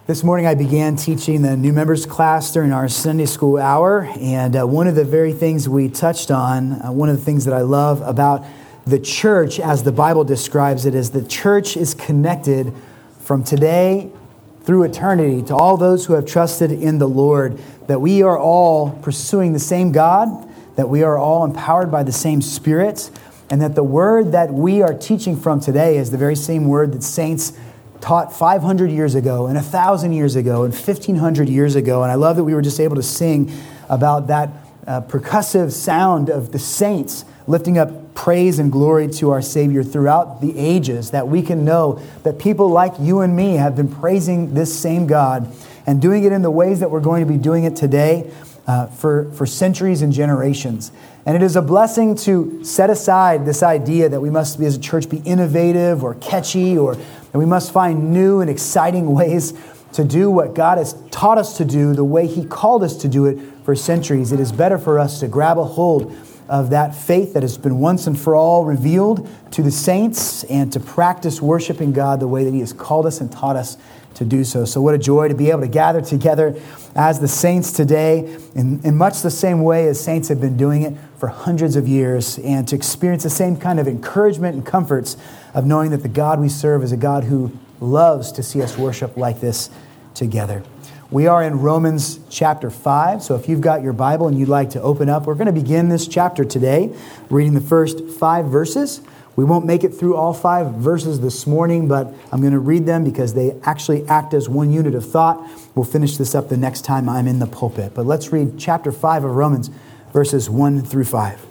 This morning I began teaching the new members class during our Sunday school hour, and one of the very things we touched on, one of the things that I love about the church as the Bible describes it, is the church is connected from today through eternity to all those who have trusted in the Lord, that we are all pursuing the same God, that we are all empowered by the same Spirit, and that the word that we are teaching from today is the very same word that saints taught 500 years ago and 1,000 years ago and 1,500 years ago. And I love that we were just able to sing about that percussive sound of the saints lifting up praise and glory to our Savior throughout the ages, that we can know that people like you and me have been praising this same God and doing it in the ways that we're going to be doing it today for centuries and generations. And it is a blessing to set aside this idea that we must be, as a church, be innovative or catchy, or that we must find new and exciting ways to do what God has taught us to do the way He called us to do it for centuries. It is better for us to grab a hold of that faith that has been once and for all revealed to the saints and to practice worshiping God the way that He has called us and taught us to do so. So what a joy to be able to gather together as the saints today in much the same way as saints have been doing it for hundreds of years, and to experience the same kind of encouragement and comforts of knowing that the God we serve is a God who loves to see us worship like this together. We are in Romans chapter 5, so if you've got your Bible and you'd like to open up, we're going to begin this chapter today, reading the first 5 verses. We won't make it through all 5 verses this morning, but I'm going to read them because they actually act as one unit of thought. We'll finish this up the next time I'm in the pulpit. But let's read chapter 5 of Romans, verses 1 through 5.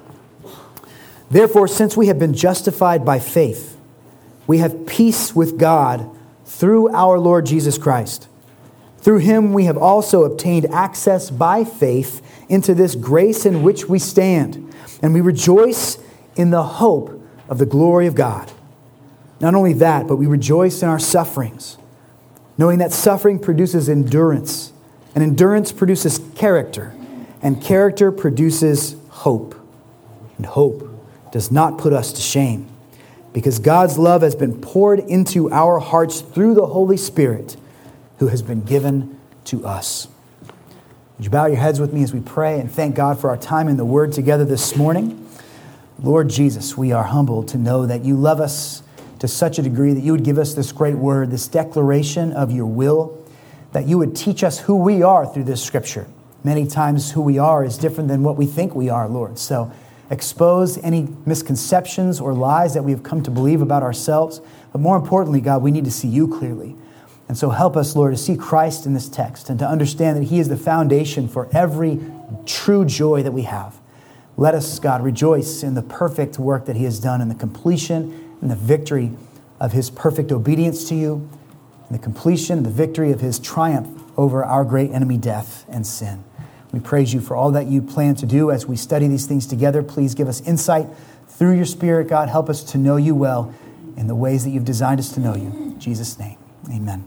Therefore, since we have been justified by faith, we have peace with God through our Lord Jesus Christ. Through Him we have also obtained access by faith into this grace in which we stand, and we rejoice in the hope of the glory of God. Not only that, but we rejoice in our sufferings, knowing that suffering produces endurance, and endurance produces character, and character produces hope. And hope does not put us to shame, because God's love has been poured into our hearts through the Holy Spirit who has been given to us. Would you bow your heads with me as we pray and thank God for our time in the Word together this morning? Lord Jesus, we are humbled to know that you love us to such a degree that you would give us this great word, this declaration of your will, that you would teach us who we are through this scripture. Many times who we are is different than what we think we are, Lord. So expose any misconceptions or lies that we have come to believe about ourselves. But more importantly, God, we need to see you clearly. And so help us, Lord, to see Christ in this text and to understand that He is the foundation for every true joy that we have. Let us, God, rejoice in the perfect work that He has done, in the completion and the victory of His perfect obedience to you, and the completion and the victory of His triumph over our great enemy, death and sin. We praise you for all that you plan to do as we study these things together. Please give us insight through your Spirit, God. Help us to know you well in the ways that you've designed us to know you. In Jesus' name, amen.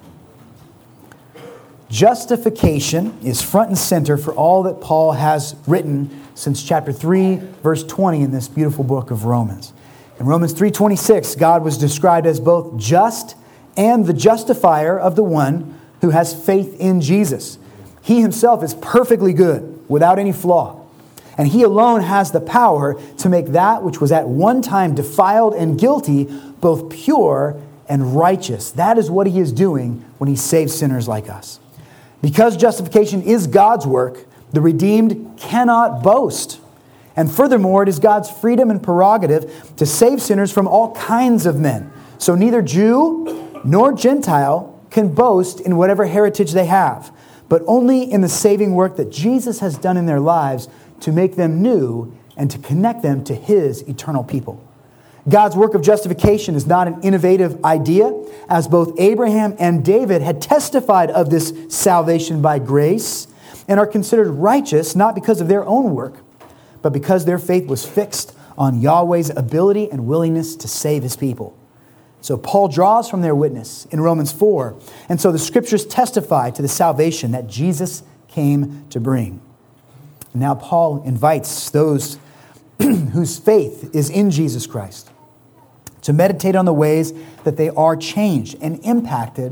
Justification is front and center for all that Paul has written since chapter 3, verse 20 in this beautiful book of Romans. In Romans 3:26, God was described as both just and the justifier of the one who has faith in Jesus. He Himself is perfectly good, without any flaw. And He alone has the power to make that which was at one time defiled and guilty both pure and righteous. That is what He is doing when He saves sinners like us. Because justification is God's work, the redeemed cannot boast. And furthermore, it is God's freedom and prerogative to save sinners from all kinds of men. So neither Jew nor Gentile can boast in whatever heritage they have, but only in the saving work that Jesus has done in their lives to make them new and to connect them to His eternal people. God's work of justification is not an innovative idea, as both Abraham and David had testified of this salvation by grace and are considered righteous not because of their own work, but because their faith was fixed on Yahweh's ability and willingness to save His people. So Paul draws from their witness in Romans 4, and so the Scriptures testify to the salvation that Jesus came to bring. And now Paul invites those whose faith is in Jesus Christ to meditate on the ways that they are changed and impacted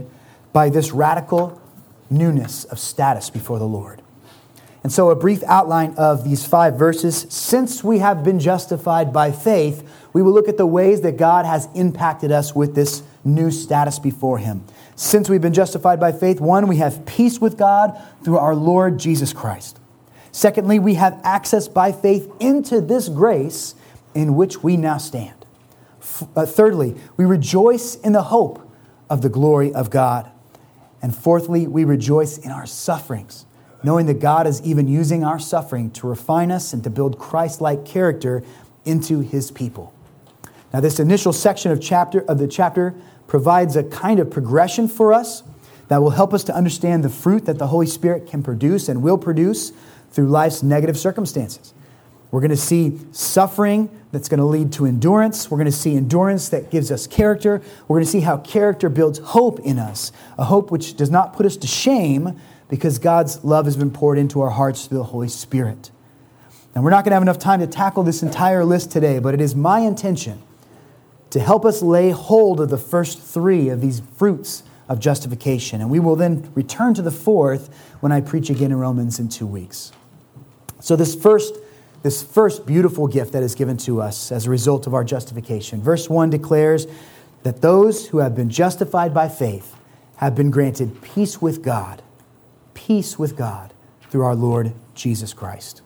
by this radical newness of status before the Lord. And so a brief outline of these 5 verses. Since we have been justified by faith, we will look at the ways that God has impacted us with this new status before Him. Since we've been justified by faith, 1, we have peace with God through our Lord Jesus Christ. Secondly, we have access by faith into this grace in which we now stand. Thirdly, we rejoice in the hope of the glory of God. And fourthly, we rejoice in our sufferings, knowing that God is even using our suffering to refine us and to build Christ-like character into His people. Now, this initial section of the chapter provides a kind of progression for us that will help us to understand the fruit that the Holy Spirit can produce and will produce through life's negative circumstances. We're going to see suffering that's going to lead to endurance. We're going to see endurance that gives us character. We're going to see how character builds hope in us, a hope which does not put us to shame because God's love has been poured into our hearts through the Holy Spirit. And we're not going to have enough time to tackle this entire list today, but it is my intention to help us lay hold of the first 3 of these fruits of justification. And we will then return to the 4th when I preach again in Romans in 2 weeks. So this first beautiful gift that is given to us as a result of our justification. Verse 1 declares that those who have been justified by faith have been granted peace with God through our Lord Jesus Christ.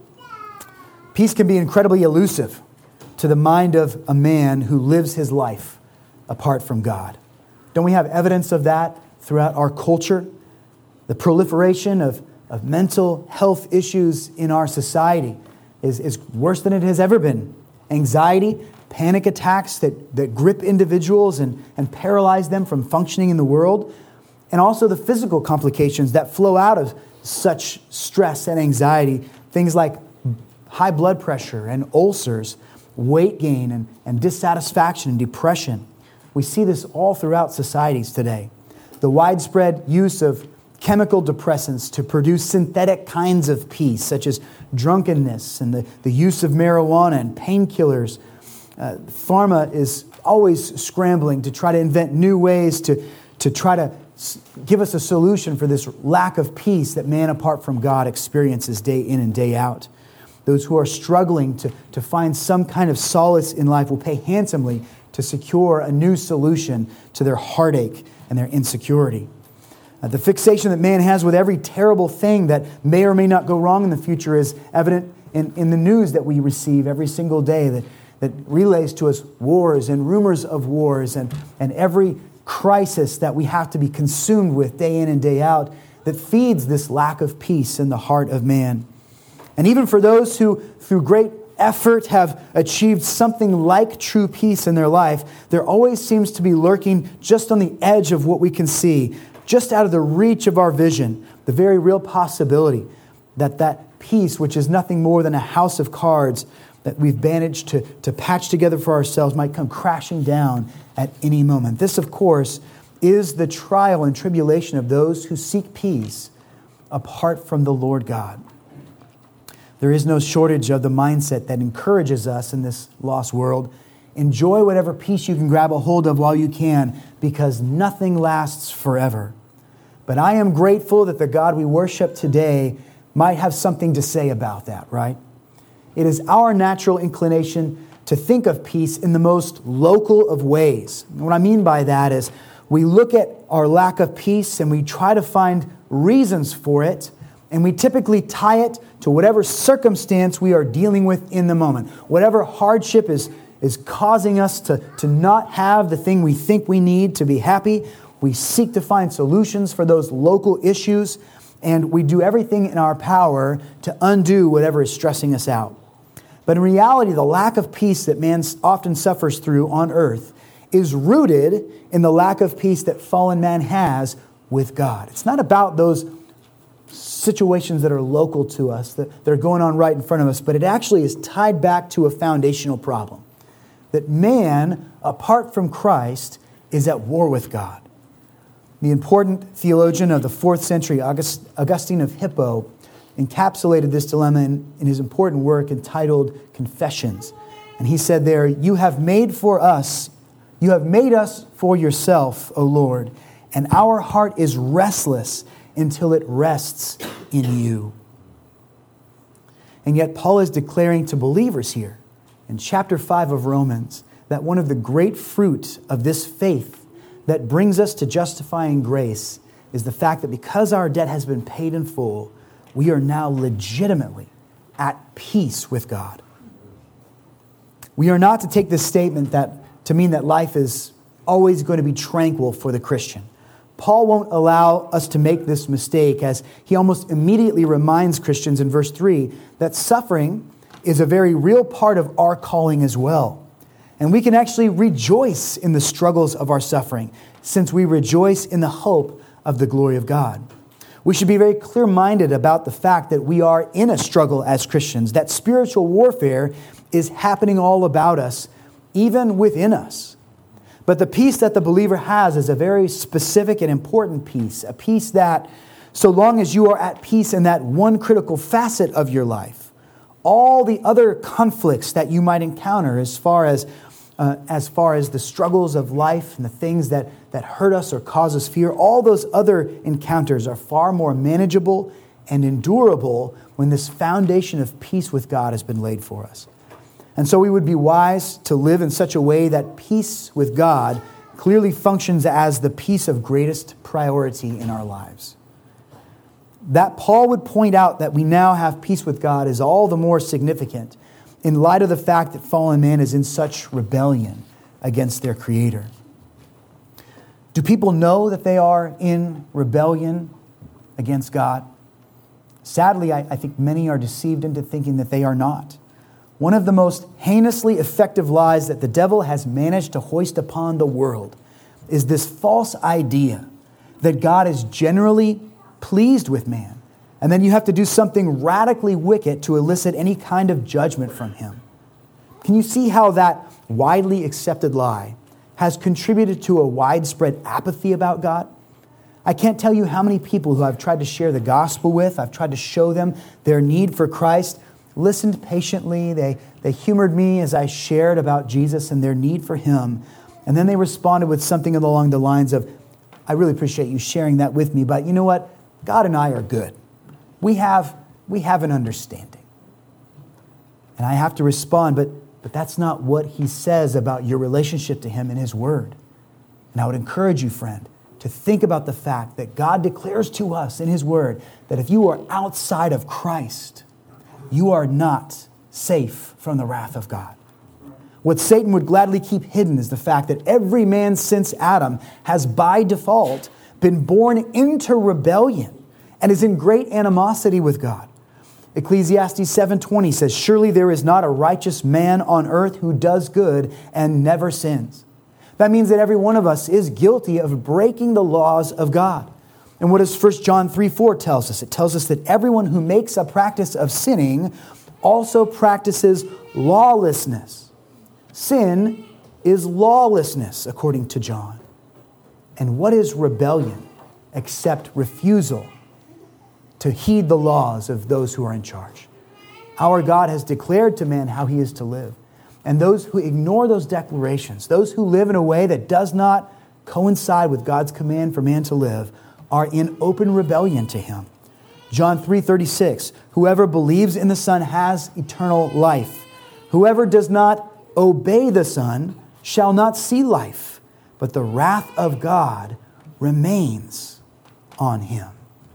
Peace can be incredibly elusive to the mind of a man who lives his life apart from God. Don't we have evidence of that throughout our culture? The proliferation of mental health issues in our society is worse than it has ever been. Anxiety, panic attacks that grip individuals and paralyze them from functioning in the world, and also the physical complications that flow out of such stress and anxiety, things like high blood pressure and ulcers, weight gain and dissatisfaction and depression. We see this all throughout societies today. The widespread use of chemical depressants to produce synthetic kinds of peace, such as drunkenness and the use of marijuana and painkillers. Pharma is always scrambling to try to invent new ways to try to give us a solution for this lack of peace that man apart from God experiences day in and day out. Those who are struggling to find some kind of solace in life will pay handsomely to secure a new solution to their heartache and their insecurity. The fixation that man has with every terrible thing that may or may not go wrong in the future is evident in the news that we receive every single day that relays to us wars and rumors of wars and every crisis that we have to be consumed with day in and day out that feeds this lack of peace in the heart of man. And even for those who, through great effort, have achieved something like true peace in their life, there always seems to be lurking just on the edge of what we can see, just out of the reach of our vision, the very real possibility that peace, which is nothing more than a house of cards that we've managed to patch together for ourselves, might come crashing down at any moment. This, of course, is the trial and tribulation of those who seek peace apart from the Lord God. There is no shortage of the mindset that encourages us in this lost world. Enjoy whatever peace you can grab a hold of while you can, because nothing lasts forever. But I am grateful that the God we worship today might have something to say about that, right? It is our natural inclination to think of peace in the most local of ways. What I mean by that is we look at our lack of peace and we try to find reasons for it, and we typically tie it to whatever circumstance we are dealing with in the moment. Whatever hardship is causing us to not have the thing we think we need to be happy, we seek to find solutions for those local issues, and we do everything in our power to undo whatever is stressing us out. But in reality, the lack of peace that man often suffers through on earth is rooted in the lack of peace that fallen man has with God. It's not about those situations that are local to us, that are going on right in front of us, but it actually is tied back to a foundational problem. That man, apart from Christ, is at war with God. The important theologian of the 4th century, Augustine of Hippo, encapsulated this dilemma in his important work entitled Confessions. And he said there, you have made us for yourself, O Lord, and our heart is restless until it rests in you. And yet Paul is declaring to believers here in chapter 5 of Romans that one of the great fruit of this faith that brings us to justifying grace is the fact that because our debt has been paid in full, we are now legitimately at peace with God. We are not to take this statement to mean that life is always going to be tranquil for the Christian. Paul won't allow us to make this mistake, as he almost immediately reminds Christians in verse 3 that suffering is a very real part of our calling as well. And we can actually rejoice in the struggles of our suffering, since we rejoice in the hope of the glory of God. We should be very clear-minded about the fact that we are in a struggle as Christians, that spiritual warfare is happening all about us, even within us. But the peace that the believer has is a very specific and important peace, a peace that, so long as you are at peace in that one critical facet of your life, all the other conflicts that you might encounter as far as the struggles of life and the things that hurt us or cause us fear, all those other encounters are far more manageable and endurable when this foundation of peace with God has been laid for us. And so we would be wise to live in such a way that peace with God clearly functions as the piece of greatest priority in our lives. That Paul would point out that we now have peace with God is all the more significant in light of the fact that fallen man is in such rebellion against their Creator. Do people know that they are in rebellion against God? Sadly, I think many are deceived into thinking that they are not. One of the most heinously effective lies that the devil has managed to hoist upon the world is this false idea that God is generally pleased with man, and then you have to do something radically wicked to elicit any kind of judgment from him. Can you see how that widely accepted lie has contributed to a widespread apathy about God? I can't tell you how many people who I've tried to share the gospel with, I've tried to show them their need for Christ, listened patiently, they humored me as I shared about Jesus and their need for Him, and then they responded with something along the lines of, I really appreciate you sharing that with me, but you know what? God and I are good. We have an understanding. And I have to respond, but that's not what He says about your relationship to Him in His Word. And I would encourage you, friend, to think about the fact that God declares to us in His Word that if you are outside of Christ, you are not safe from the wrath of God. What Satan would gladly keep hidden is the fact that every man since Adam has by default been born into rebellion and is in great animosity with God. Ecclesiastes 7:20 says, "Surely there is not a righteous man on earth who does good and never sins." That means that every one of us is guilty of breaking the laws of God. And what does 1 John 3:4 tells us? It tells us that everyone who makes a practice of sinning also practices lawlessness. Sin is lawlessness, according to John. And what is rebellion except refusal to heed the laws of those who are in charge? Our God has declared to man how he is to live. And those who ignore those declarations, those who live in a way that does not coincide with God's command for man to live, are in open rebellion to Him. John 3:36, "Whoever believes in the Son has eternal life. Whoever does not obey the Son shall not see life, but the wrath of God remains on him."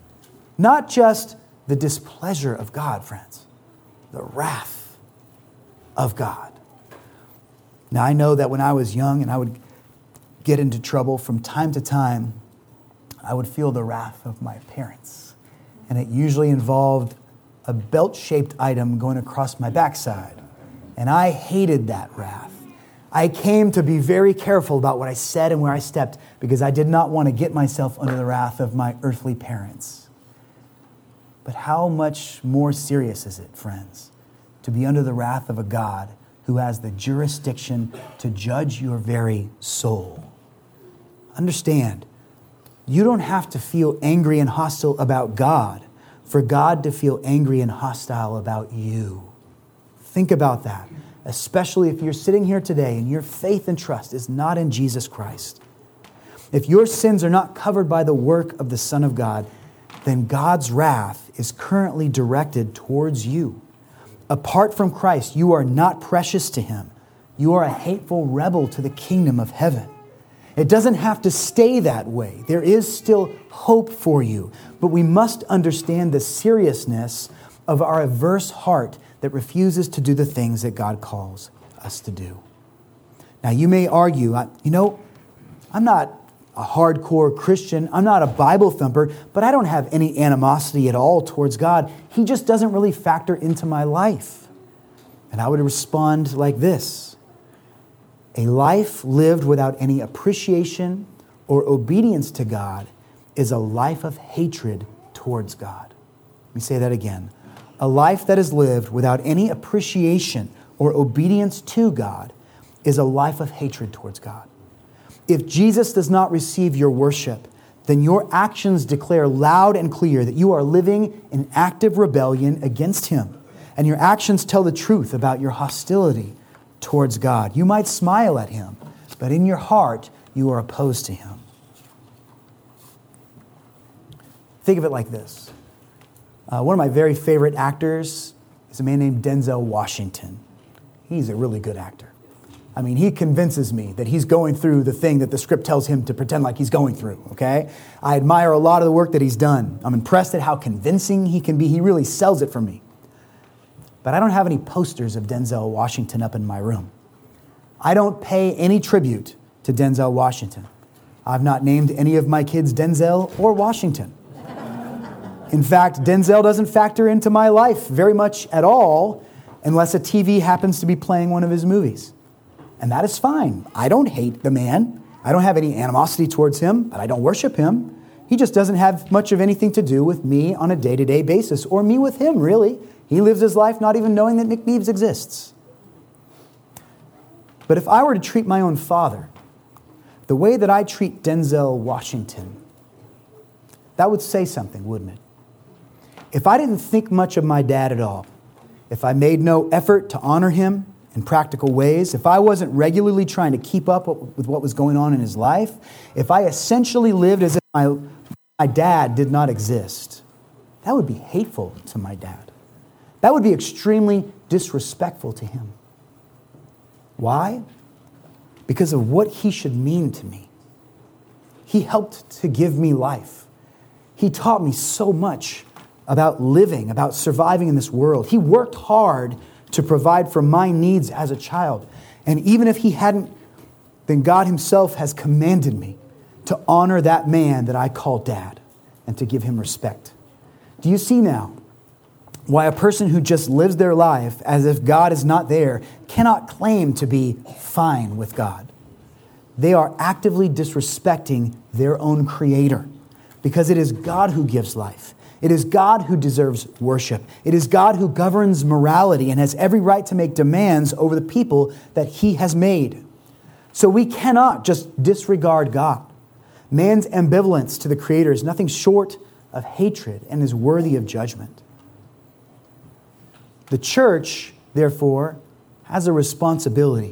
Not just the displeasure of God, friends, the wrath of God. Now, I know that when I was young and I would get into trouble from time to time, I would feel the wrath of my parents. And it usually involved a belt-shaped item going across my backside. And I hated that wrath. I came to be very careful about what I said and where I stepped because I did not want to get myself under the wrath of my earthly parents. But how much more serious is it, friends, to be under the wrath of a God who has the jurisdiction to judge your very soul? Understand, you don't have to feel angry and hostile about God for God to feel angry and hostile about you. Think about that, especially if you're sitting here today and your faith and trust is not in Jesus Christ. If your sins are not covered by the work of the Son of God, then God's wrath is currently directed towards you. Apart from Christ, you are not precious to him. You are a hateful rebel to the kingdom of heaven. It doesn't have to stay that way. There is still hope for you. But we must understand the seriousness of our averse heart that refuses to do the things that God calls us to do. Now, you may argue, I'm not a hardcore Christian. I'm not a Bible thumper, but I don't have any animosity at all towards God. He just doesn't really factor into my life. And I would respond like this. A life lived without any appreciation or obedience to God is a life of hatred towards God. Let me say that again. A life that is lived without any appreciation or obedience to God is a life of hatred towards God. If Jesus does not receive your worship, then your actions declare loud and clear that you are living in active rebellion against him. And your actions tell the truth about your hostility towards God. You might smile at him, but in your heart, you are opposed to him. Think of it like this. One of my very favorite actors is a man named Denzel Washington. He's a really good actor. I mean, he convinces me that he's going through the thing that the script tells him to pretend like he's going through, okay? I admire a lot of the work that he's done. I'm impressed at how convincing he can be. He really sells it for me. But I don't have any posters of Denzel Washington up in my room. I don't pay any tribute to Denzel Washington. I've not named any of my kids Denzel or Washington. In fact, Denzel doesn't factor into my life very much at all unless a TV happens to be playing one of his movies. And that is fine. I don't hate the man. I don't have any animosity towards him, but I don't worship him. He just doesn't have much of anything to do with me on a day-to-day basis, or me with him, really. He lives his life not even knowing that Nick Neves exists. But if I were to treat my own father the way that I treat Denzel Washington, that would say something, wouldn't it? If I didn't think much of my dad at all, if I made no effort to honor him in practical ways, if I wasn't regularly trying to keep up with what was going on in his life, if I essentially lived as if my dad did not exist, that would be hateful to my dad. That would be extremely disrespectful to him. Why? Because of what he should mean to me. He helped to give me life. He taught me so much about living, about surviving in this world. He worked hard to provide for my needs as a child. And even if he hadn't, then God himself has commanded me to honor that man that I call dad and to give him respect. Do you see now why a person who just lives their life as if God is not there cannot claim to be fine with God? They are actively disrespecting their own Creator, because it is God who gives life. It is God who deserves worship. It is God who governs morality and has every right to make demands over the people that he has made. So we cannot just disregard God. Man's ambivalence to the Creator is nothing short of hatred and is worthy of judgment. The church, therefore, has a responsibility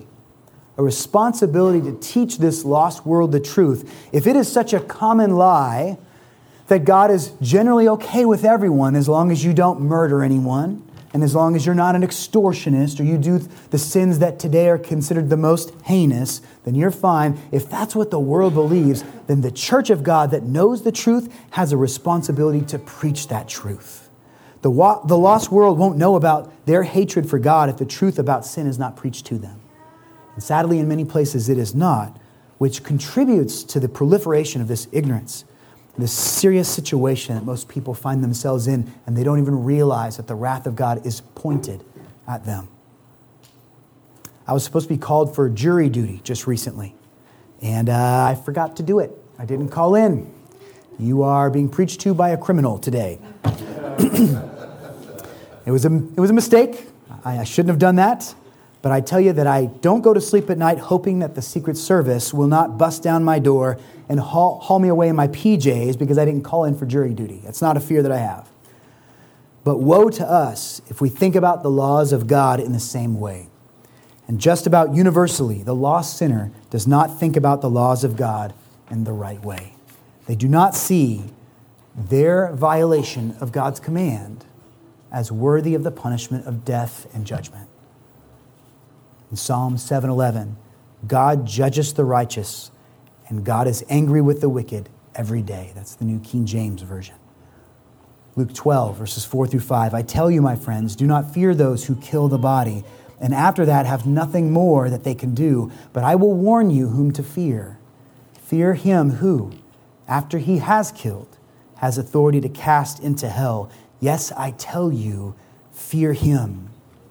to teach this lost world the truth. If it is such a common lie that God is generally okay with everyone as long as you don't murder anyone, and as long as you're not an extortionist or you do the sins that today are considered the most heinous, then you're fine. If that's what the world believes, then the church of God that knows the truth has a responsibility to preach that truth. The lost world won't know about their hatred for God if the truth about sin is not preached to them. And sadly, in many places it is not, which contributes to the proliferation of this ignorance, this serious situation that most people find themselves in, and they don't even realize that the wrath of God is pointed at them. I was supposed to be called for jury duty just recently, and I forgot to do it. I didn't call in. You are being preached to by a criminal today. It was a mistake. I shouldn't have done that. But I tell you that I don't go to sleep at night hoping that the Secret Service will not bust down my door and haul me away in my PJs because I didn't call in for jury duty. That's not a fear that I have. But woe to us if we think about the laws of God in the same way. And just about universally, the lost sinner does not think about the laws of God in the right way. They do not see their violation of God's command as worthy of the punishment of death and judgment. In Psalm 7:11, God judges the righteous, and God is angry with the wicked every day. That's the New King James Version. Luke 12, verses 4 through 5. I tell you, my friends, do not fear those who kill the body, and after that have nothing more that they can do. But I will warn you whom to fear. Fear him who, after he has killed, has authority to cast into hell. Yes, I tell you, fear him.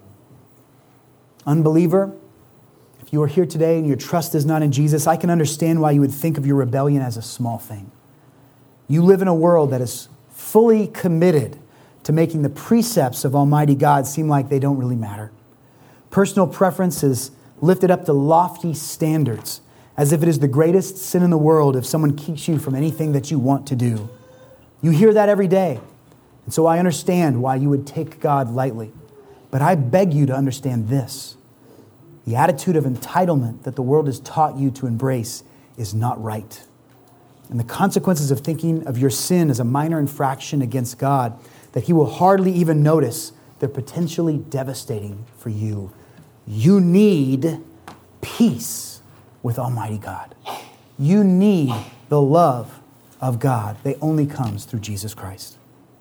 Unbeliever, if you are here today and your trust is not in Jesus, I can understand why you would think of your rebellion as a small thing. You live in a world that is fully committed to making the precepts of Almighty God seem like they don't really matter. Personal preference is lifted up to lofty standards, as if it is the greatest sin in the world if someone keeps you from anything that you want to do. You hear that every day, and so I understand why you would take God lightly. But I beg you to understand this. The attitude of entitlement that the world has taught you to embrace is not right. And the consequences of thinking of your sin as a minor infraction against God that he will hardly even notice, they're potentially devastating for you. You need peace with Almighty God. You need the love of God that only comes through Jesus Christ.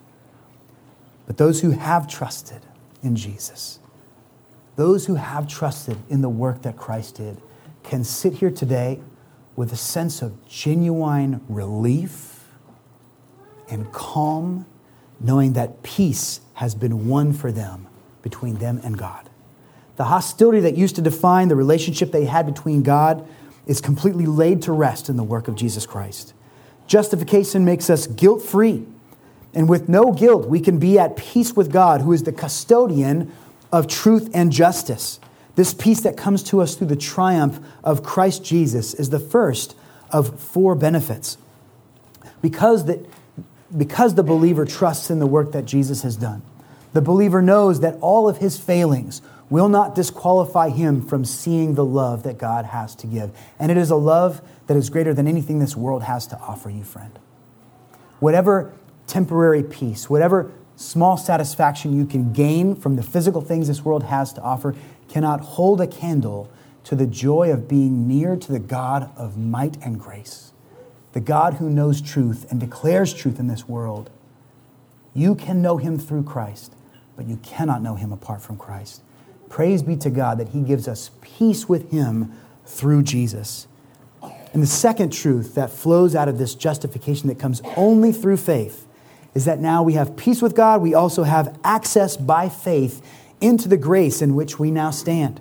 But those who have trusted in Jesus, those who have trusted in the work that Christ did, can sit here today with a sense of genuine relief and calm, knowing that peace has been won for them between them and God. The hostility that used to define the relationship they had between God is completely laid to rest in the work of Jesus Christ. Justification makes us guilt-free, and with no guilt, we can be at peace with God, who is the custodian of truth and justice. This peace that comes to us through the triumph of Christ Jesus is the first of four benefits. Because the believer trusts in the work that Jesus has done, the believer knows that all of his failings will not disqualify him from seeing the love that God has to give. And it is a love that is greater than anything this world has to offer you, friend. Whatever temporary peace, whatever small satisfaction you can gain from the physical things this world has to offer cannot hold a candle to the joy of being near to the God of might and grace, the God who knows truth and declares truth in this world. You can know him through Christ, but you cannot know him apart from Christ. Praise be to God that he gives us peace with him through Jesus. And the second truth that flows out of this justification that comes only through faith is that now we have peace with God. We also have access by faith into the grace in which we now stand.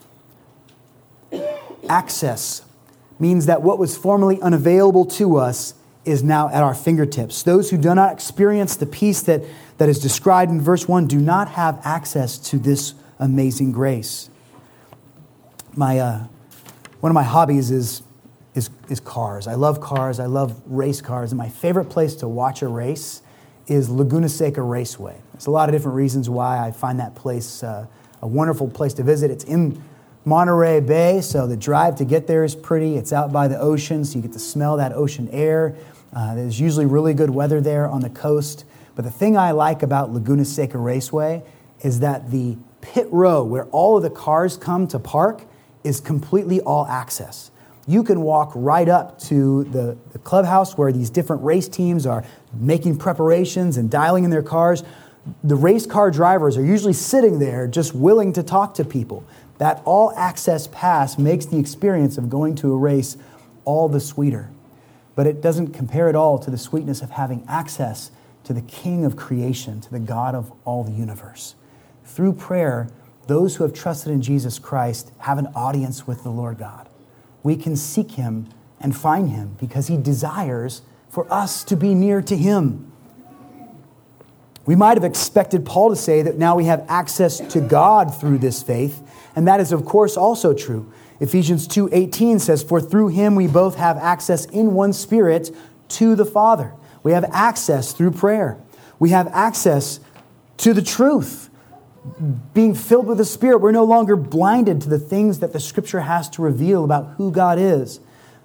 Access means that what was formerly unavailable to us is now at our fingertips. Those who do not experience the peace that is described in verse 1 do not have access to this amazing grace. One of my hobbies is cars. I love cars. I love race cars. And my favorite place to watch a race is Laguna Seca Raceway. There's a lot of different reasons why I find that place a wonderful place to visit. It's in Monterey Bay, so the drive to get there is pretty. It's out by the ocean, so you get to smell that ocean air. There's usually really good weather there on the coast. But the thing I like about Laguna Seca Raceway is that the pit row, where all of the cars come to park, is completely all access. You can walk right up to the clubhouse where these different race teams are making preparations and dialing in their cars. The race car drivers are usually sitting there just willing to talk to people. That all-access pass makes the experience of going to a race all the sweeter. But it doesn't compare at all to the sweetness of having access to the King of creation, to the God of all the universe. Through prayer, those who have trusted in Jesus Christ have an audience with the Lord God. We can seek him and find him because he desires for us to be near to him. We might have expected Paul to say that now we have access to God through this faith, and that is of course also true. Ephesians 2:18 says, "For through him we both have access in one Spirit to the Father." We have access through prayer. We have access to the truth. Being filled with the Spirit, we're no longer blinded to the things that the Scripture has to reveal about who God is.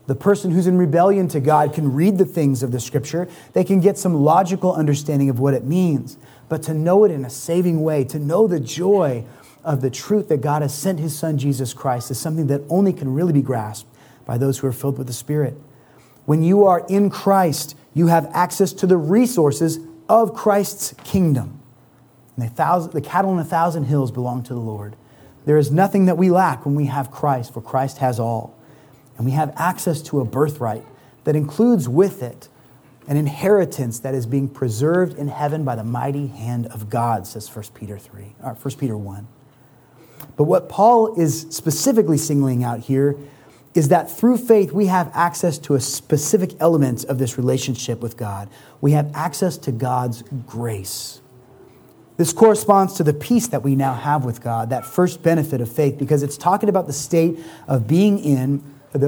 The person who's in rebellion to God can read the things of the Scripture. They can get some logical understanding of what it means. But to know it in a saving way, to know the joy of the truth that God has sent his Son, Jesus Christ, is something that only can really be grasped by those who are filled with the Spirit. When you are in Christ, you have access to the resources of Christ's kingdom. And the cattle on 1,000 hills belong to the Lord. There is nothing that we lack when we have Christ, for Christ has all. And we have access to a birthright that includes with it an inheritance that is being preserved in heaven by the mighty hand of God, says 1 Peter 1. But what Paul is specifically singling out here is that through faith we have access to a specific element of this relationship with God. We have access to God's grace. This corresponds to the peace that we now have with God, that first benefit of faith, because it's talking about the state of being in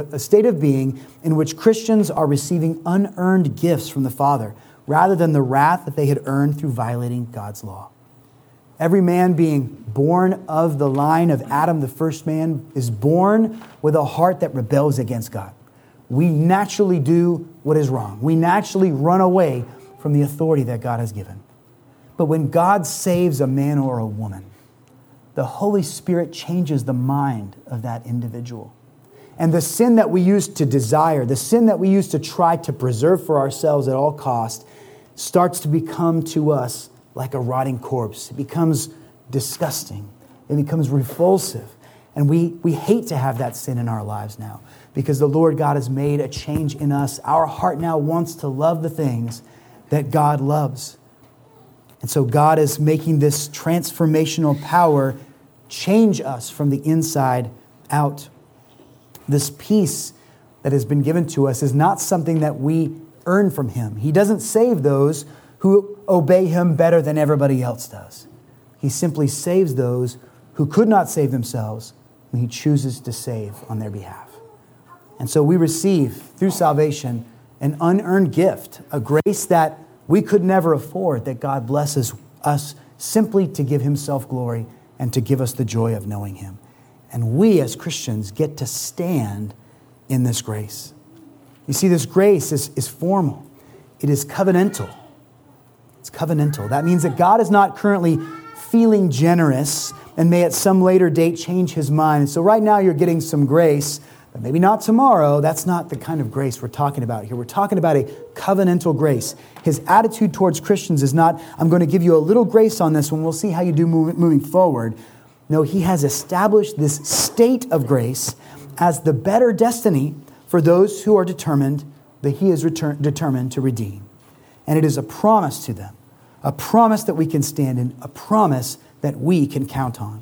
which Christians are receiving unearned gifts from the Father, rather than the wrath that they had earned through violating God's law. Every man being born of the line of Adam, the first man, is born with a heart that rebels against God. We naturally do what is wrong. We naturally run away from the authority that God has given. But when God saves a man or a woman, the Holy Spirit changes the mind of that individual. And the sin that we used to desire, the sin that we used to try to preserve for ourselves at all cost, starts to become to us like a rotting corpse. It becomes disgusting. It becomes repulsive. And we hate to have that sin in our lives now, because the Lord God has made a change in us. Our heart now wants to love the things that God loves. And so God is making this transformational power change us from the inside out. This peace that has been given to us is not something that we earn from him. He doesn't save those who obey him better than everybody else does. He simply saves those who could not save themselves, whom he chooses to save on their behalf. And so we receive, through salvation, an unearned gift, a grace that we could never afford, that God blesses us simply to give himself glory and to give us the joy of knowing him. And we as Christians get to stand in this grace. You see, this grace is formal. It is covenantal. It's covenantal. That means that God is not currently feeling generous and may at some later date change his mind. And so right now you're getting some grace, but maybe not tomorrow. That's not the kind of grace we're talking about here. We're talking about a covenantal grace. His attitude towards Christians is not, I'm going to give you a little grace on this one. We'll see how you do moving forward. No, he has established this state of grace as the better destiny for those who are determined that he is determined to redeem. And it is a promise to them, a promise that we can stand in, a promise that we can count on.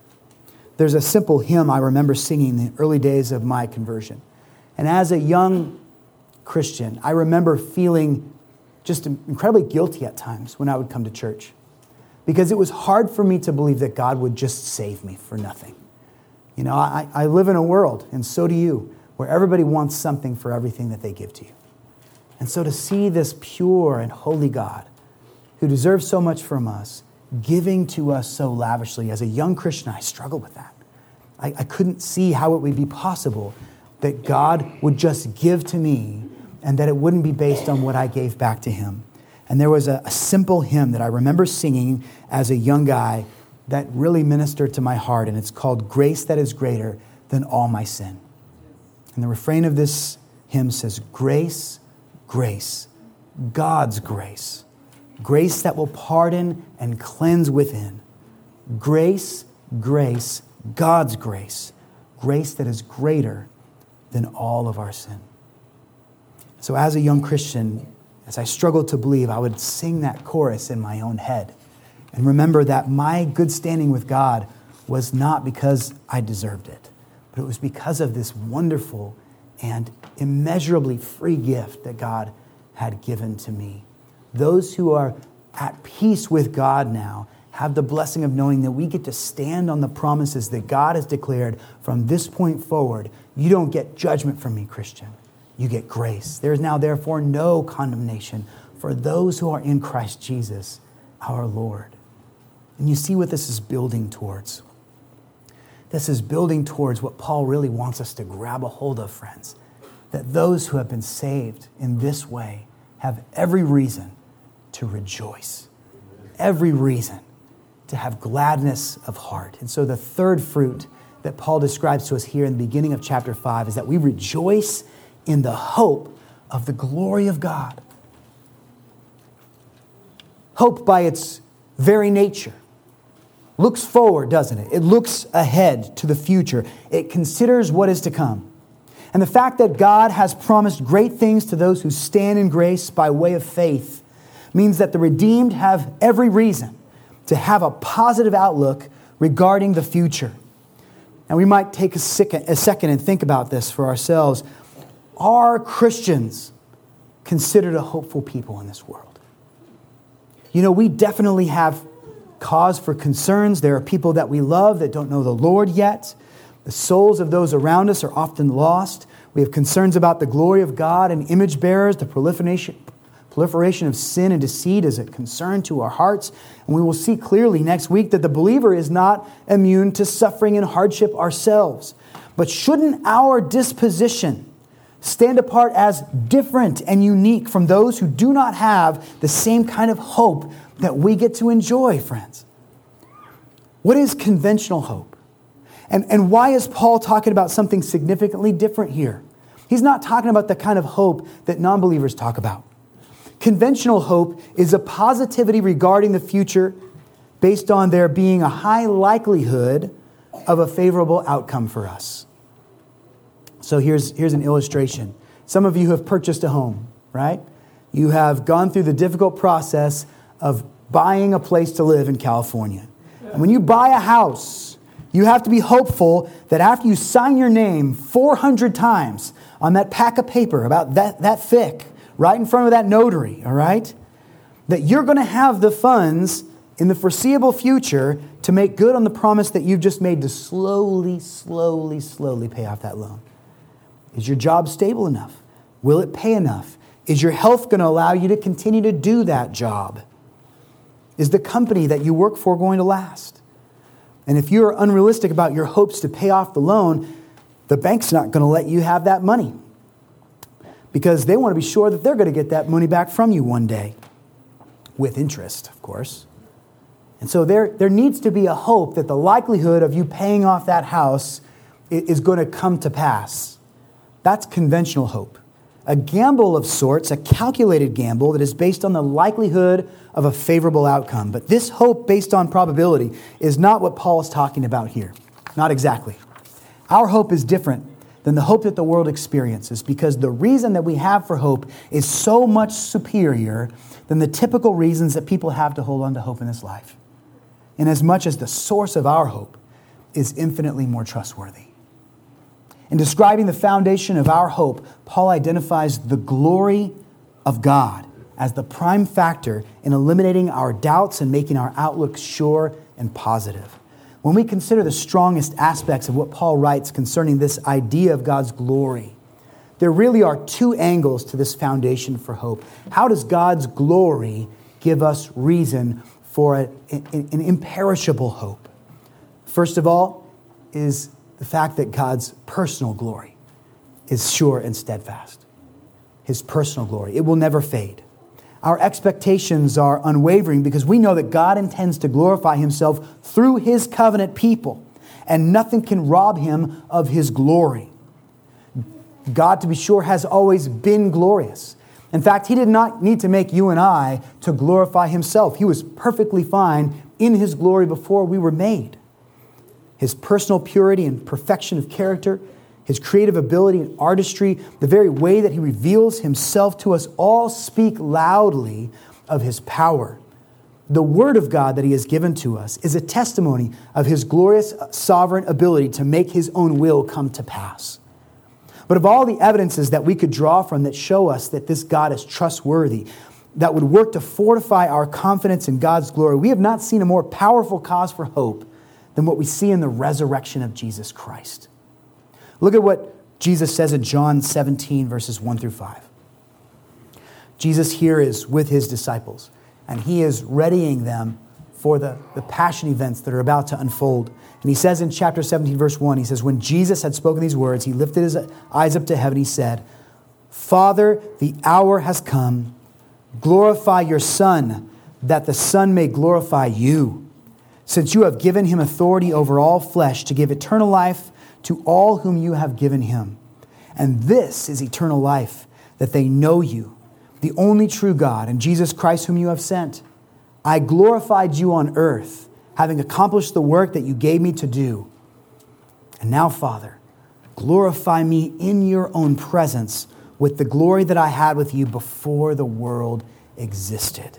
There's a simple hymn I remember singing in the early days of my conversion. And as a young Christian, I remember feeling just incredibly guilty at times when I would come to church, because it was hard for me to believe that God would just save me for nothing. You know, I live in a world, and so do you, where everybody wants something for everything that they give to you. And so to see this pure and holy God, who deserves so much from us, giving to us so lavishly, as a young Christian, I struggled with that. I couldn't see how it would be possible that God would just give to me and that it wouldn't be based on what I gave back to him. And there was a simple hymn that I remember singing as a young guy that really ministered to my heart, and it's called Grace That Is Greater Than All My Sin. And the refrain of this hymn says, grace, grace, God's grace, grace that will pardon and cleanse within. Grace, grace, God's grace, grace that is greater than all of our sin. So as a young Christian, as I struggled to believe, I would sing that chorus in my own head and remember that my good standing with God was not because I deserved it, but it was because of this wonderful and immeasurably free gift that God had given to me. Those who are at peace with God now have the blessing of knowing that we get to stand on the promises that God has declared from this point forward. You don't get judgment from me, Christian. You get grace. There is now, therefore, no condemnation for those who are in Christ Jesus, our Lord. And you see what this is building towards. This is building towards what Paul really wants us to grab a hold of, friends. that those who have been saved in this way have every reason to rejoice, every reason to have gladness of heart. And so the third fruit that Paul describes to us here in the beginning of chapter 5 is that we rejoice in the hope of the glory of God. Hope, by its very nature, looks forward, doesn't it? It looks ahead to the future. It considers what is to come. And the fact that God has promised great things to those who stand in grace by way of faith means that the redeemed have every reason to have a positive outlook regarding the future. And we might take a second and think about this for ourselves. Are Christians considered a hopeful people in this world? You know, we definitely have cause for concerns. There are people that we love that don't know the Lord yet. The souls of those around us are often lost. We have concerns about the glory of God and image bearers. The proliferation of sin and deceit is a concern to our hearts. And we will see clearly next week that the believer is not immune to suffering and hardship ourselves. But shouldn't our disposition stand apart as different and unique from those who do not have the same kind of hope that we get to enjoy, friends? What is conventional hope? And why is Paul talking about something significantly different here? He's not talking about the kind of hope that non-believers talk about. Conventional hope is a positivity regarding the future based on there being a high likelihood of a favorable outcome for us. So here's an illustration. Some of you have purchased a home, right? You have gone through the difficult process of buying a place to live in California. And when you buy a house, you have to be hopeful that after you sign your name 400 times on that pack of paper about that thick, right in front of that notary, all right, that you're going to have the funds in the foreseeable future to make good on the promise that you've just made to slowly pay off that loan. Is your job stable enough? Will it pay enough? Is your health going to allow you to continue to do that job? Is the company that you work for going to last? And if you're unrealistic about your hopes to pay off the loan, the bank's not going to let you have that money because they want to be sure that they're going to get that money back from you one day with interest, of course. And so there needs to be a hope that the likelihood of you paying off that house is going to come to pass. That's conventional hope. A gamble of sorts, a calculated gamble that is based on the likelihood of a favorable outcome. But this hope based on probability is not what Paul is talking about here. Not exactly. Our hope is different than the hope that the world experiences because the reason that we have for hope is so much superior than the typical reasons that people have to hold on to hope in this life. And as much as the source of our hope is infinitely more trustworthy. In describing the foundation of our hope, Paul identifies the glory of God as the prime factor in eliminating our doubts and making our outlook sure and positive. When we consider the strongest aspects of what Paul writes concerning this idea of God's glory, there really are two angles to this foundation for hope. How does God's glory give us reason for an imperishable hope? First of all is the fact that God's personal glory is sure and steadfast. His personal glory. It will never fade. Our expectations are unwavering because we know that God intends to glorify himself through his covenant people, and nothing can rob him of his glory. God, to be sure, has always been glorious. In fact, he did not need to make you and I to glorify himself. He was perfectly fine in his glory before we were made. His personal purity and perfection of character, his creative ability and artistry, the very way that he reveals himself to us all speak loudly of his power. The word of God that he has given to us is a testimony of his glorious sovereign ability to make his own will come to pass. But of all the evidences that we could draw from that show us that this God is trustworthy, that would work to fortify our confidence in God's glory, we have not seen a more powerful cause for hope than what we see in the resurrection of Jesus Christ. Look at what Jesus says in John 17, verses 1 through 5. Jesus here is with his disciples, and he is readying them for the passion events that are about to unfold. And he says in chapter 17, verse 1, he says, when Jesus had spoken these words, he lifted his eyes up to heaven. He said, Father, the hour has come. Glorify your Son, that the Son may glorify you, since you have given him authority over all flesh to give eternal life to all whom you have given him. And this is eternal life, that they know you, the only true God, and Jesus Christ whom you have sent. I glorified you on earth, having accomplished the work that you gave me to do. And now, Father, glorify me in your own presence with the glory that I had with you before the world existed.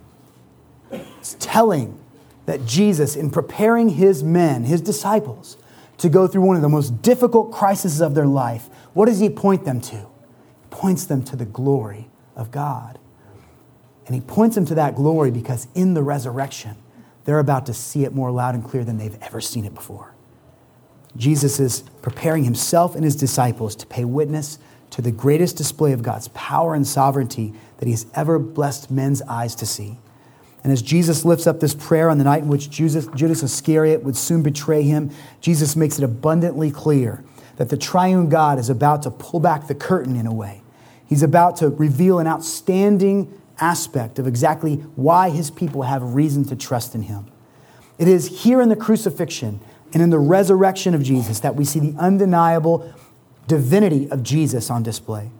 It's telling that Jesus, in preparing his men, his disciples, to go through one of the most difficult crises of their life, what does he point them to? He points them to the glory of God. And he points them to that glory because in the resurrection, they're about to see it more loud and clear than they've ever seen it before. Jesus is preparing himself and his disciples to pay witness to the greatest display of God's power and sovereignty that he has ever blessed men's eyes to see. And as Jesus lifts up this prayer on the night in which Judas Iscariot would soon betray him, Jesus makes it abundantly clear that the triune God is about to pull back the curtain in a way. He's about to reveal an outstanding aspect of exactly why his people have reason to trust in him. It is here in the crucifixion and in the resurrection of Jesus that we see the undeniable divinity of Jesus on display.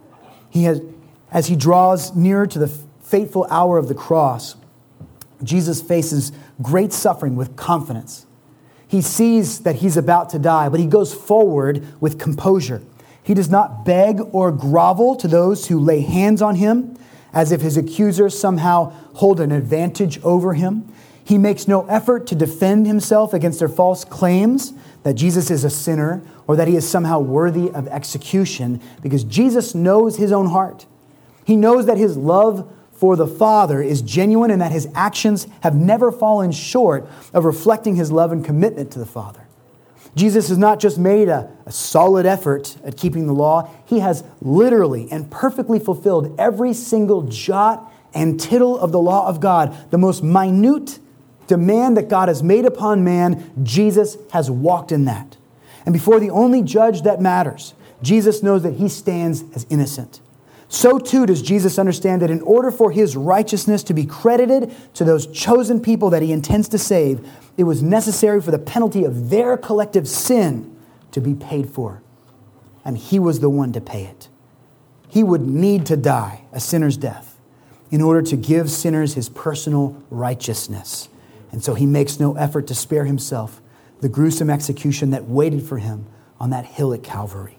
As he draws nearer to the fateful hour of the cross, Jesus faces great suffering with confidence. He sees that he's about to die, but he goes forward with composure. He does not beg or grovel to those who lay hands on him as if his accusers somehow hold an advantage over him. He makes no effort to defend himself against their false claims that Jesus is a sinner or that he is somehow worthy of execution, because Jesus knows his own heart. He knows that his love for the Father is genuine and that his actions have never fallen short of reflecting his love and commitment to the Father. Jesus has not just made a solid effort at keeping the law. He has literally and perfectly fulfilled every single jot and tittle of the law of God. The most minute demand that God has made upon man, Jesus has walked in that. And before the only judge that matters, Jesus knows that he stands as innocent. So too does Jesus understand that in order for his righteousness to be credited to those chosen people that he intends to save, it was necessary for the penalty of their collective sin to be paid for. And he was the one to pay it. He would need to die a sinner's death in order to give sinners his personal righteousness. And so he makes no effort to spare himself the gruesome execution that waited for him on that hill at Calvary.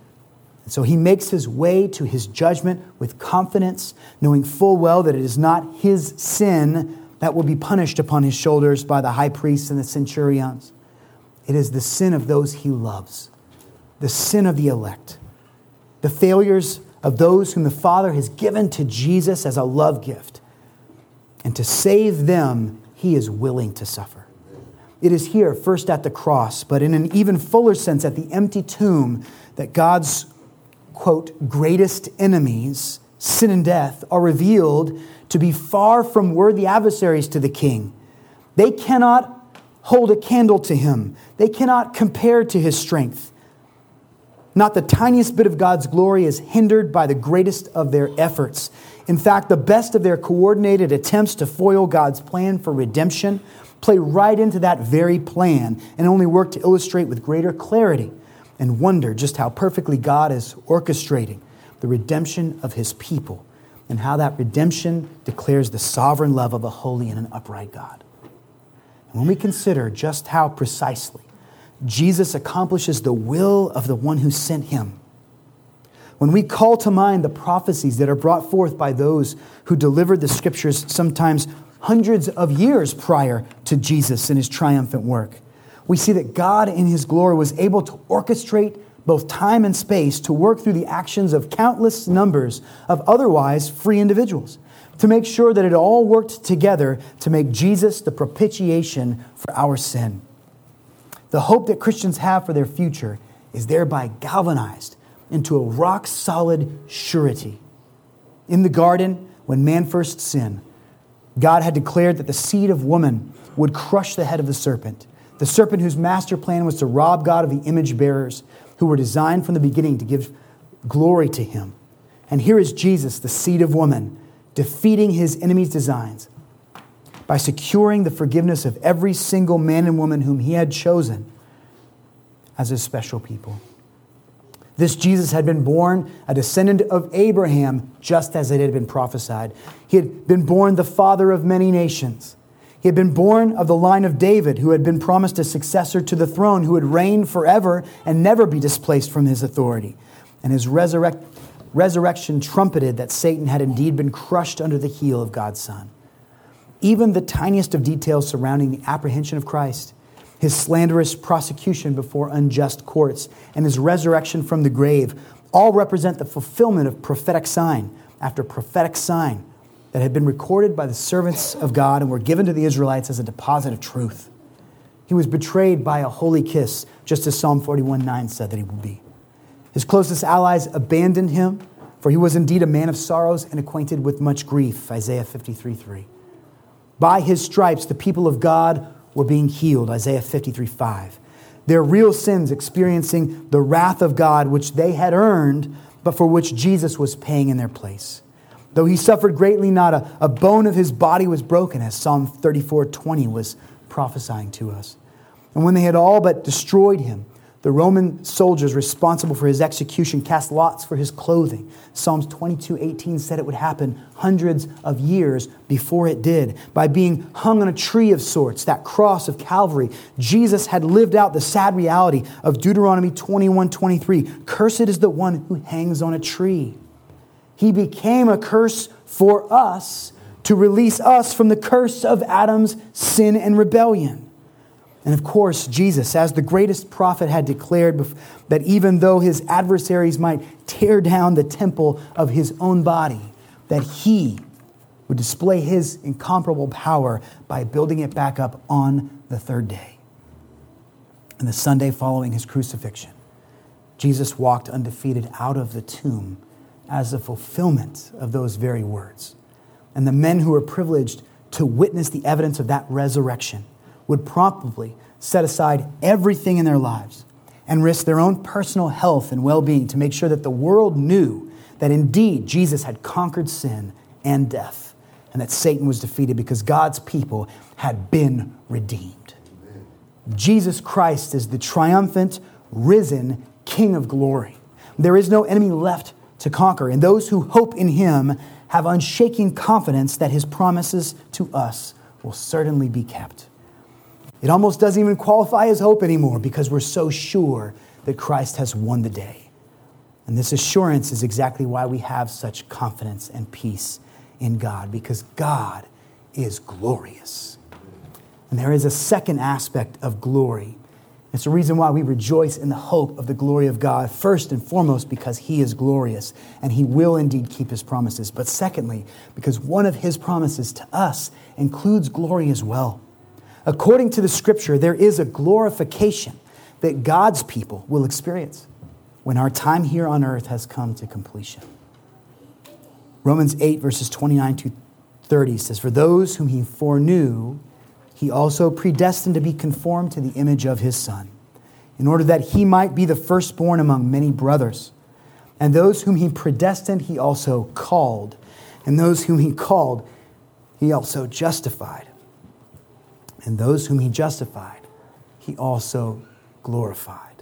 So he makes his way to his judgment with confidence, knowing full well that it is not his sin that will be punished upon his shoulders by the high priests and the centurions. It is the sin of those he loves, the sin of the elect, the failures of those whom the Father has given to Jesus as a love gift. And to save them, he is willing to suffer. It is here, first at the cross, but in an even fuller sense at the empty tomb, that God's quote, greatest enemies, sin and death, are revealed to be far from worthy adversaries to the King. They cannot hold a candle to him. They cannot compare to his strength. Not the tiniest bit of God's glory is hindered by the greatest of their efforts. In fact, the best of their coordinated attempts to foil God's plan for redemption play right into that very plan and only work to illustrate with greater clarity and wonder just how perfectly God is orchestrating the redemption of his people and how that redemption declares the sovereign love of a holy and an upright God. And when we consider just how precisely Jesus accomplishes the will of the one who sent him, when we call to mind the prophecies that are brought forth by those who delivered the scriptures sometimes hundreds of years prior to Jesus and his triumphant work, we see that God in his glory was able to orchestrate both time and space to work through the actions of countless numbers of otherwise free individuals, to make sure that it all worked together to make Jesus the propitiation for our sin. The hope that Christians have for their future is thereby galvanized into a rock-solid surety. In the garden, when man first sinned, God had declared that the seed of woman would crush the head of the serpent whose master plan was to rob God of the image bearers who were designed from the beginning to give glory to him. And here is Jesus, the seed of woman, defeating his enemy's designs by securing the forgiveness of every single man and woman whom he had chosen as his special people. This Jesus had been born a descendant of Abraham, just as it had been prophesied. He had been born the father of many nations. He had been born of the line of David, who had been promised a successor to the throne, who would reign forever and never be displaced from his authority. And his resurrection trumpeted that Satan had indeed been crushed under the heel of God's Son. Even the tiniest of details surrounding the apprehension of Christ, his slanderous prosecution before unjust courts, and his resurrection from the grave all represent the fulfillment of prophetic sign after prophetic sign that had been recorded by the servants of God and were given to the Israelites as a deposit of truth. He was betrayed by a holy kiss, just as Psalm 41:9 said that he would be. His closest allies abandoned him, for he was indeed a man of sorrows and acquainted with much grief, Isaiah 53:3. By his stripes, the people of God were being healed, Isaiah 53:5. Their real sins experiencing the wrath of God, which they had earned, but for which Jesus was paying in their place. Though he suffered greatly, not a bone of his body was broken, as Psalm 34:20 was prophesying to us. And when they had all but destroyed him, the Roman soldiers responsible for his execution cast lots for his clothing. Psalms 22:18 said it would happen hundreds of years before it did. By being hung on a tree of sorts, that cross of Calvary, Jesus had lived out the sad reality of Deuteronomy 21:23. Cursed is the one who hangs on a tree. He became a curse for us to release us from the curse of Adam's sin and rebellion. And of course, Jesus, as the greatest prophet, had declared that even though his adversaries might tear down the temple of his own body, that he would display his incomparable power by building it back up on the third day. And the Sunday following his crucifixion, Jesus walked undefeated out of the tomb as a fulfillment of those very words. And the men who were privileged to witness the evidence of that resurrection would promptly set aside everything in their lives and risk their own personal health and well-being to make sure that the world knew that indeed Jesus had conquered sin and death and that Satan was defeated because God's people had been redeemed. Amen. Jesus Christ is the triumphant, risen King of glory. There is no enemy left to conquer, and those who hope in him have unshaking confidence that his promises to us will certainly be kept. It almost doesn't even qualify as hope anymore because we're so sure that Christ has won the day. And this assurance is exactly why we have such confidence and peace in God, because God is glorious. And there is a second aspect of glory. It's the reason why we rejoice in the hope of the glory of God, first and foremost because he is glorious and he will indeed keep his promises. But secondly, because one of his promises to us includes glory as well. According to the scripture, there is a glorification that God's people will experience when our time here on earth has come to completion. Romans 8, verses 29 to 30 says, "For those whom he foreknew, he also predestined to be conformed to the image of his Son, in order that he might be the firstborn among many brothers. And those whom he predestined, he also called. And those whom he called, he also justified. And those whom he justified, he also glorified."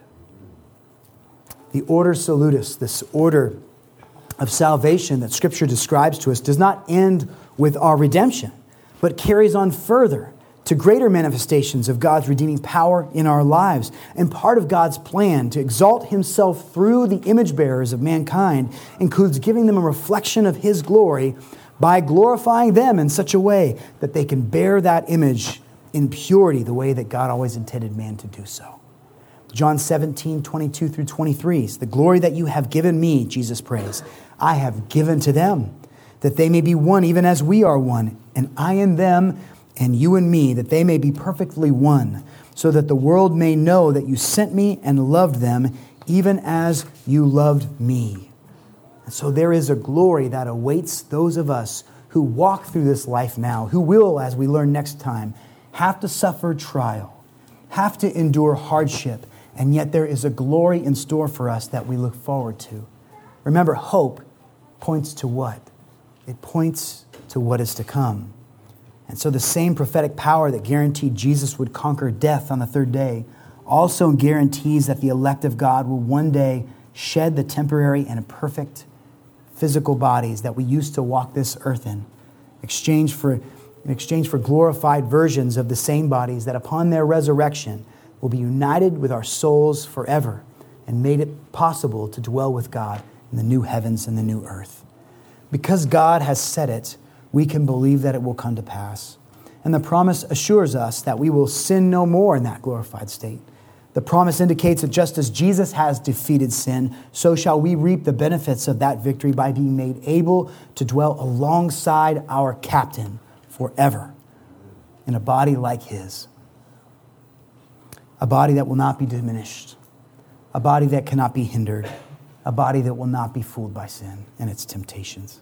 The order salutis, this order of salvation that Scripture describes to us, does not end with our redemption, but carries on further to greater manifestations of God's redeeming power in our lives. And part of God's plan to exalt himself through the image bearers of mankind includes giving them a reflection of his glory by glorifying them in such a way that they can bear that image in purity, the way that God always intended man to do so. John 17:22 through 23 is, "The glory that you have given me," Jesus prays, "I have given to them, that they may be one even as we are one, and I in them and you and me, that they may be perfectly one, so that the world may know that you sent me and loved them, even as you loved me." And so there is a glory that awaits those of us who walk through this life now, who will, as we learn next time, have to suffer trial, have to endure hardship, and yet there is a glory in store for us that we look forward to. Remember, hope points to what? It points to what is to come. And so the same prophetic power that guaranteed Jesus would conquer death on the third day also guarantees that the elect of God will one day shed the temporary and imperfect physical bodies that we used to walk this earth in exchange for glorified versions of the same bodies that upon their resurrection will be united with our souls forever and made it possible to dwell with God in the new heavens and the new earth. Because God has said it, we can believe that it will come to pass. And the promise assures us that we will sin no more in that glorified state. The promise indicates that just as Jesus has defeated sin, so shall we reap the benefits of that victory by being made able to dwell alongside our captain forever in a body like his. A body that will not be diminished. A body that cannot be hindered. A body that will not be fooled by sin and its temptations.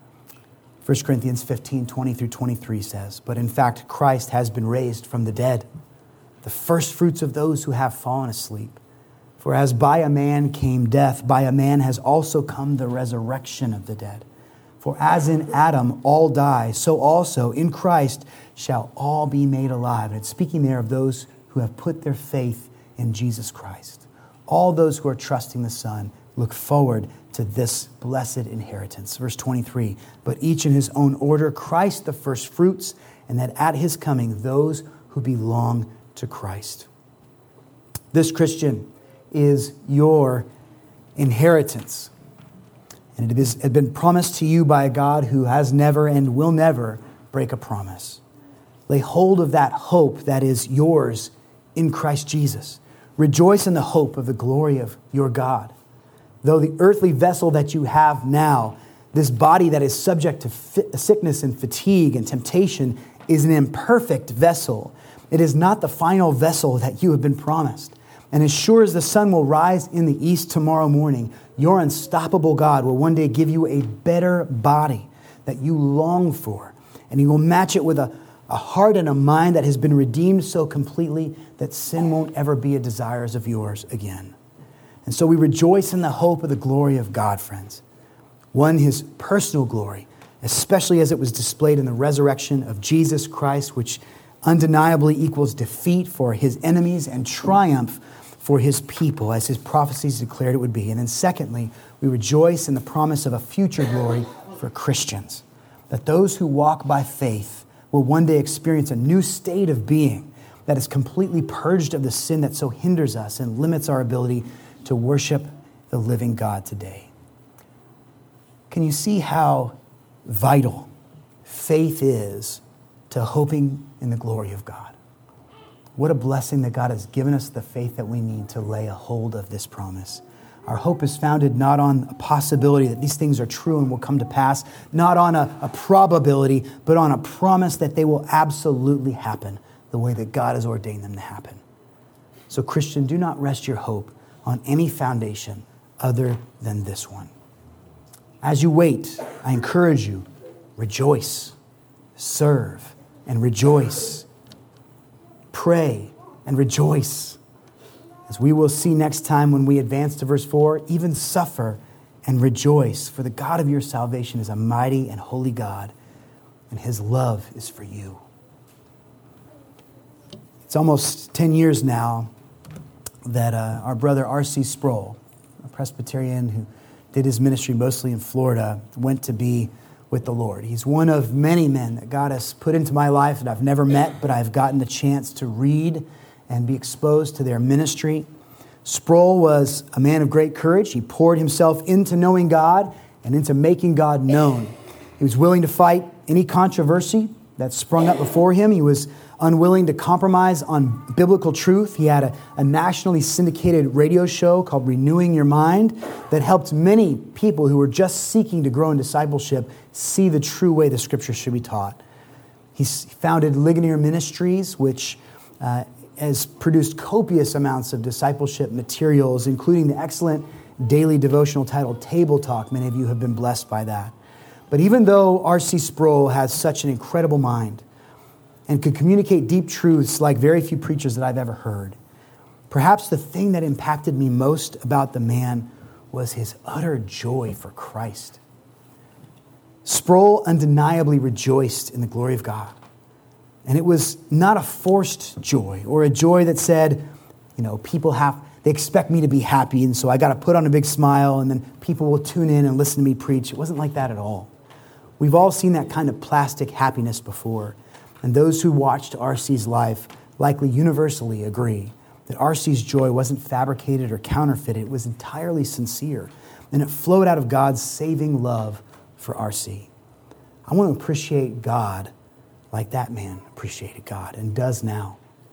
1 Corinthians 15, 20 through 23 says, "But in fact, Christ has been raised from the dead, the first fruits of those who have fallen asleep. For as by a man came death, by a man has also come the resurrection of the dead. For as in Adam all die, so also in Christ shall all be made alive." And it's speaking there of those who have put their faith in Jesus Christ. All those who are trusting the Son look forward to this blessed inheritance. Verse 23, "But each in his own order, Christ the first fruits, and that at his coming those who belong to Christ." This, Christian, is your inheritance. And it has been promised to you by a God who has never and will never break a promise. Lay hold of that hope that is yours in Christ Jesus. Rejoice in the hope of the glory of your God. Though the earthly vessel that you have now, this body that is subject to sickness and fatigue and temptation, is an imperfect vessel. It is not the final vessel that you have been promised. And as sure as the sun will rise in the east tomorrow morning, your unstoppable God will one day give you a better body that you long for. And he will match it with a heart and a mind that has been redeemed so completely that sin won't ever be a desire of yours again. And so we rejoice in the hope of the glory of God, friends. One, his personal glory, especially as it was displayed in the resurrection of Jesus Christ, which undeniably equals defeat for his enemies and triumph for his people, as his prophecies declared it would be. And then secondly, we rejoice in the promise of a future glory for Christians, that those who walk by faith will one day experience a new state of being that is completely purged of the sin that so hinders us and limits our ability to worship the living God today. Can you see how vital faith is to hoping in the glory of God? What a blessing that God has given us the faith that we need to lay a hold of this promise. Our hope is founded not on a possibility that these things are true and will come to pass, not on a probability, but on a promise that they will absolutely happen the way that God has ordained them to happen. So, Christian, do not rest your hope on any foundation other than this one. As you wait, I encourage you, rejoice, serve, and rejoice. Pray and rejoice. As we will see next time when we advance to verse 4, even suffer and rejoice, for the God of your salvation is a mighty and holy God, and his love is for you. It's almost 10 years now that our brother R.C. Sproul, a Presbyterian who did his ministry mostly in Florida, went to be with the Lord. He's one of many men that God has put into my life that I've never met, but I've gotten the chance to read and be exposed to their ministry. Sproul was a man of great courage. He poured himself into knowing God and into making God known. He was willing to fight any controversy that sprung up before him. He was unwilling to compromise on biblical truth. He had a nationally syndicated radio show called Renewing Your Mind that helped many people who were just seeking to grow in discipleship see the true way the Scripture should be taught. He founded Ligonier Ministries, which has produced copious amounts of discipleship materials, including the excellent daily devotional titled Table Talk. Many of you have been blessed by that. But even though R.C. Sproul has such an incredible mind and could communicate deep truths like very few preachers that I've ever heard, perhaps the thing that impacted me most about the man was his utter joy for Christ. Sproul undeniably rejoiced in the glory of God. And it was not a forced joy or a joy that said, they expect me to be happy, and so I got to put on a big smile, and then people will tune in and listen to me preach. It wasn't like that at all. We've all seen that kind of plastic happiness before. And those who watched R.C.'s life likely universally agree that R.C.'s joy wasn't fabricated or counterfeited. It was entirely sincere. And it flowed out of God's saving love for R.C. I want to appreciate God like that man appreciated God and does now.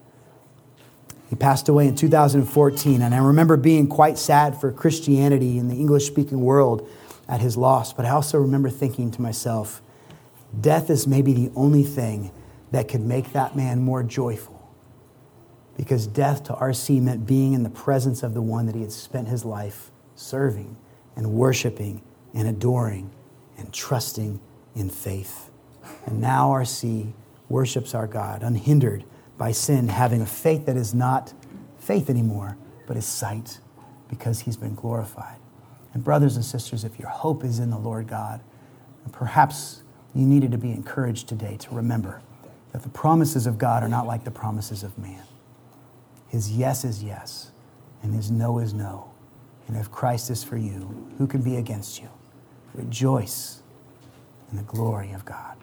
He passed away in 2014, and I remember being quite sad for Christianity in the English-speaking world at his loss. But I also remember thinking to myself, death is maybe the only thing that could make that man more joyful. Because death to R.C. meant being in the presence of the one that he had spent his life serving and worshiping and adoring and trusting in faith. And now R.C. worships our God, unhindered by sin, having a faith that is not faith anymore, but is sight, because he's been glorified. And brothers and sisters, if your hope is in the Lord God, perhaps you needed to be encouraged today to remember that the promises of God are not like the promises of man. His yes is yes, and his no is no. And if Christ is for you, who can be against you? Rejoice in the glory of God.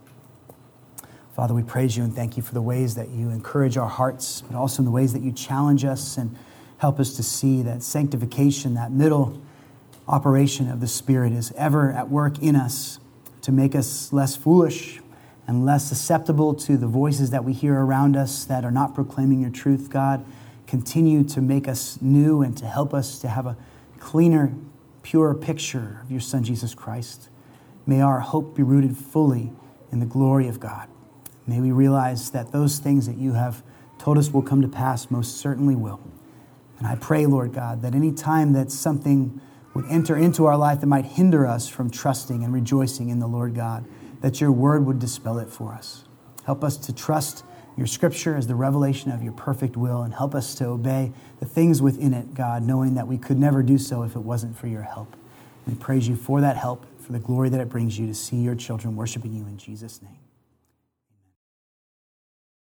Father, we praise you and thank you for the ways that you encourage our hearts, but also in the ways that you challenge us and help us to see that sanctification, that middle operation of the Spirit, is ever at work in us to make us less foolish and less susceptible to the voices that we hear around us that are not proclaiming your truth. God, continue to make us new and to help us to have a cleaner, purer picture of your Son, Jesus Christ. May our hope be rooted fully in the glory of God. May we realize that those things that you have told us will come to pass most certainly will. And I pray, Lord God, that any time that something would enter into our life that might hinder us from trusting and rejoicing in the Lord God, that your word would dispel it for us. Help us to trust your scripture as the revelation of your perfect will, and help us to obey the things within it, God, knowing that we could never do so if it wasn't for your help. And we praise you for that help, for the glory that it brings you to see your children worshiping you in Jesus' name.